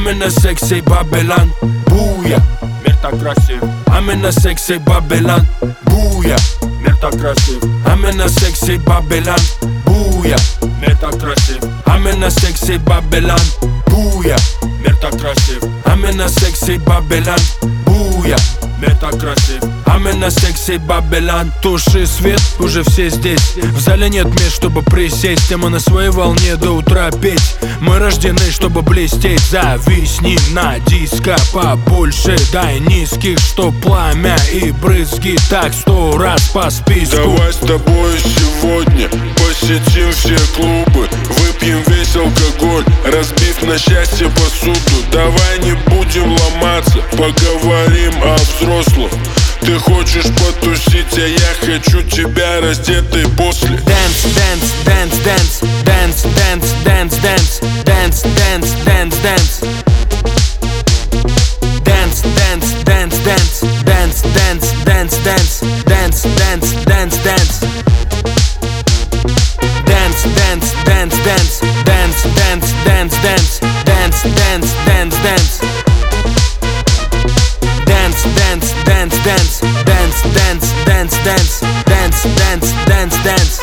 in a sexy Babylon. Буя, мир так красив. I'm in a sexy Babylon. Буя, мир так красив. I'm in a sexy Babylon. Буя, мир так красив. I'm in a sexy Babylon. Буя, мир так красив. I'm in a sexy Babylon. Буя, мир так красив. I'm in a sexy Babylon. Туши свет, уже все здесь. В зале нет мест, чтобы присесть. Мы на своей волне до утра петь. Мы рождены, чтобы блестеть. Зависни на диско побольше. Дай низких, что пламя и брызги. Так 100 раз по списку. Давай с тобой сегодня посетим все клубы. Выпьем весь алкоголь, разбив на счастье посуду. Давай не будем ломаться, поговорим о взрослых. Ты хочешь потусить, а я хочу тебя раздетой после. Dance, dance, dance, dance, dance, dance, dance, dance, dance, dance, dance, dance. Dance, dance, dance, dance, dance, dance, dance, dance, dance, dance, dance, dance. Dance, dance, dance, dance, dance, dance, dance, dance, dance, dance, dance, dance. Dance, dance, dance, dance, dance, dance, dance, dance, dance, dance, dance, dance.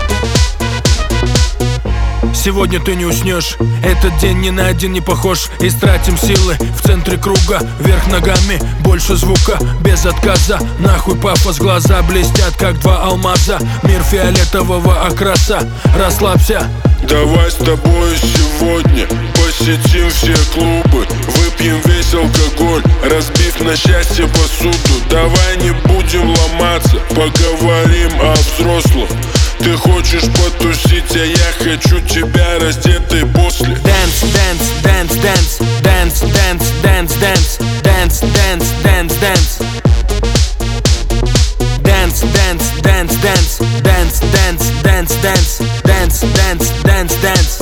Сегодня ты не уснешь, этот день ни на один не похож. Истратим силы в центре круга, вверх ногами, больше звука, без отказа. Нахуй пафос, глаза блестят, как два алмаза. Мир фиолетового окраса, расслабься. Давай с тобой сегодня посетим все клубы. Выпьем весь алкоголь, разбив на счастье посуду. Давай не будем ломаться, поговорим о взрослых. Ты хочешь потусить, а я хочу тебя раздетой после. Dance, dance, dance, dance, dance, dance, dance, dance, dance, dance, dance, dance. Dance, dance, dance, dance, dance, dance, dance, dance, dance, dance, dance, dance.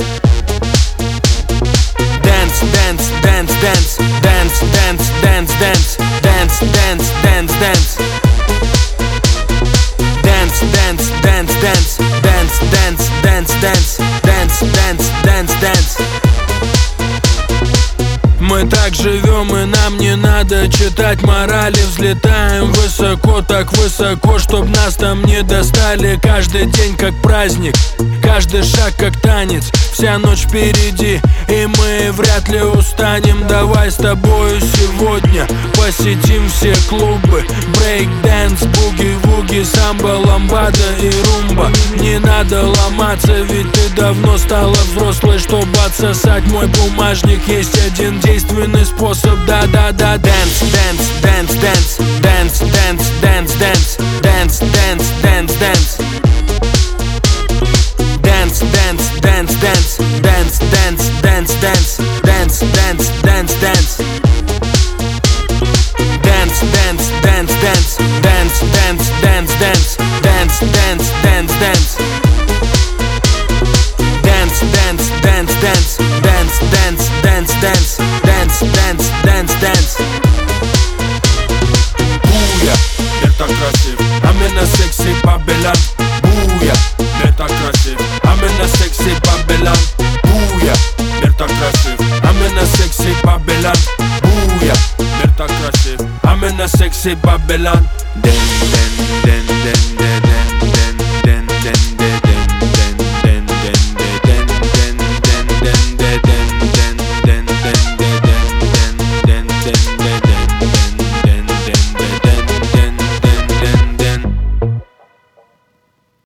Dance, dance, dance, dance, dance, dance, dance, dance, dance, dance, dance, dance. Dance, dance, dance, dance, dance, dance, dance, dance, dance, dance, dance, dance. Мы так живем, и нам не надо читать морали. Взлетаем высоко, так высоко, чтоб нас там не достали. Каждый день как праздник, каждый шаг как танец. Вся ночь впереди, и мы вряд ли устанем. Давай с тобою сегодня посетим все клубы. Брейк-дэнс, буги-вуги, самбо, ламбада и румба. Не надо ломаться, ведь ты давно стала взрослой, чтобы отсосать мой бумажник. Есть один действенный способ, да-да-да. Dance, dance, dance, dance, dance, dance, dance, dance, dance, dance, dance, dance. Dance, dance, dance, dance, dance, dance, dance, dance, dance, dance, dance, dance. Dance, dance, dance, dance, dance, dance, dance, dance, dance, dance, dance, dance. Dance, dance, dance, dance, dance, dance, dance, dance, dance, dance, dance, dance. Буя, мир так красив. I'm in a sexy Babylon. Буя, мир так красив. I'm in a sexy Babylon. Буя, мир так красив. I'm in a sexy Babylon. Буя, мир так красив. I'm in a sexy Babylon. Den, den, den, den, den, den.